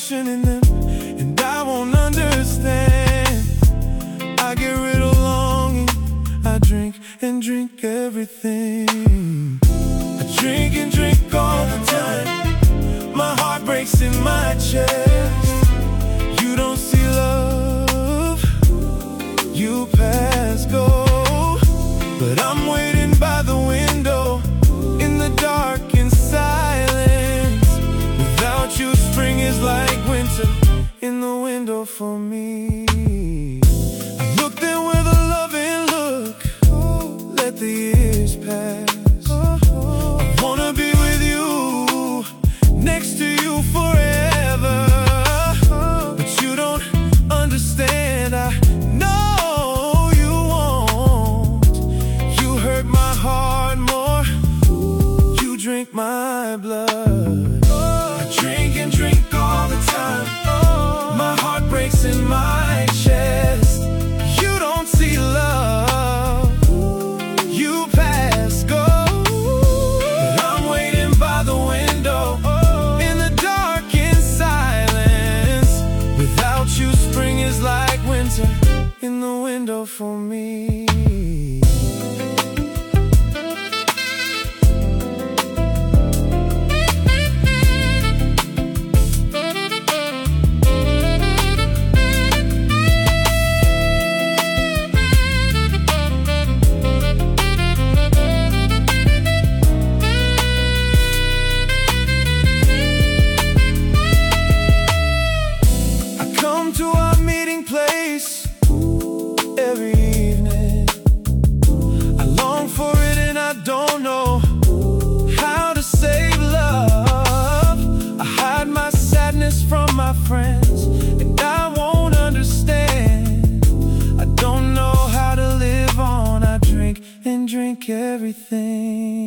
emotion in them, and I won't understand. I get rid of longing, I drink and drink everything. I drink and drink all the time, my heart breaks in my chest. You don't see love, you pass go, but I'm waiting by the window in the dark and silence. Without you, spring is like winter in the window for me. I look there with a loving look, let the years pass. I wanna be with you, next to you forever. But you don't understand, I know you won't. You hurt my heart more, you drink my blood. I drink and drink all the time, my heart breaks in my chest. You don't see love, you pass go, but I'm waiting by the window in the dark in silence. Without you, spring is like winter in the window for me. To our meeting place every evening, I long for it and I don't know how to save love. I hide my sadness from my friends, and I won't understand. I don't know how to live on, I drink and drink everything.